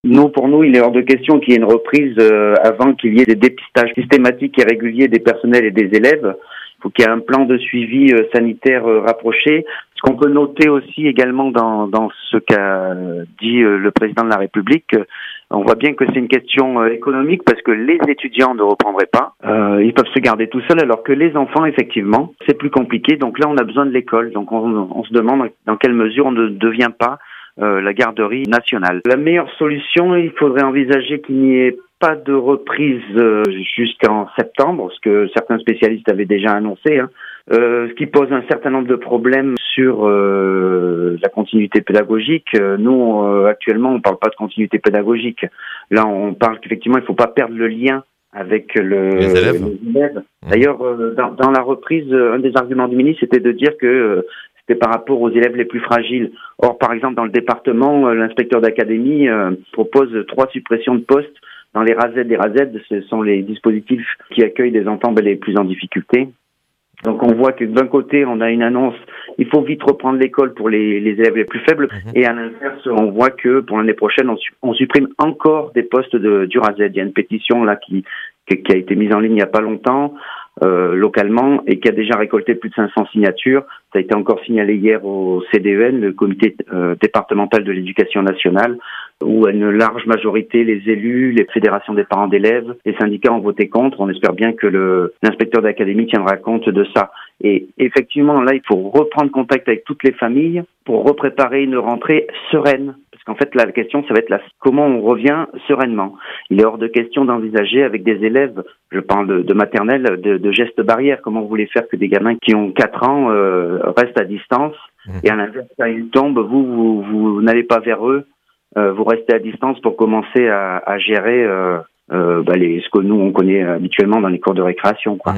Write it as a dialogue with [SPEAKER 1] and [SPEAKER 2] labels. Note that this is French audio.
[SPEAKER 1] Nous, pour nous, il est hors de question qu'il y ait une reprise avant qu'il y ait des dépistages systématiques et réguliers des personnels et des élèves. Il faut qu'il y ait un plan de suivi sanitaire rapproché. Ce qu'on peut noter aussi également dans ce qu'a dit le président de la République, on voit bien que c'est une question économique parce que les étudiants ne reprendraient pas. Ils peuvent se garder tout seuls alors que les enfants, effectivement, c'est plus compliqué. Donc là, on a besoin de l'école. Donc on se demande dans quelle mesure on ne devient pas la garderie nationale. La meilleure solution, il faudrait envisager qu'il n'y ait pas de reprise jusqu'en septembre, ce que certains spécialistes avaient déjà annoncé, ce qui pose un certain nombre de problèmes sur la continuité pédagogique. Nous, actuellement, on ne parle pas de continuité pédagogique. Là, on parle qu'effectivement, il ne faut pas perdre le lien avec les élèves. D'ailleurs, dans la reprise, un des arguments du ministre, c'était de dire que c'était par rapport aux élèves les plus fragiles. Or, par exemple, dans le département, l'inspecteur d'académie propose 3 suppressions de postes dans les RASED. Les RASED, ce sont les dispositifs qui accueillent des enfants les plus en difficulté. Donc on voit que d'un côté, on a une annonce, il faut vite reprendre l'école pour les élèves les plus faibles, et à l'inverse, on voit que pour l'année prochaine, on supprime encore des postes du RASED. Il y a une pétition là qui a été mise en ligne il n'y a pas longtemps, localement, et qui a déjà récolté plus de 500 signatures. Ça a été encore signalé hier au CDEN, le comité départemental de l'éducation nationale, où à une large majorité, les élus, les fédérations des parents d'élèves, les syndicats ont voté contre. On espère bien que l'inspecteur d'académie tiendra compte de ça. Et effectivement, là, il faut reprendre contact avec toutes les familles pour repréparer une rentrée sereine. Parce qu'en fait, la question, ça va être comment on revient sereinement. Il est hors de question d'envisager avec des élèves, je parle de maternelle, de gestes barrières. Comment vous voulez faire que des gamins qui ont 4 ans restent à distance, et à l'inverse, quand ils tombent, vous n'allez pas vers eux, vous restez à distance pour commencer à gérer ce que nous, on connaît habituellement dans les cours de récréation, quoi.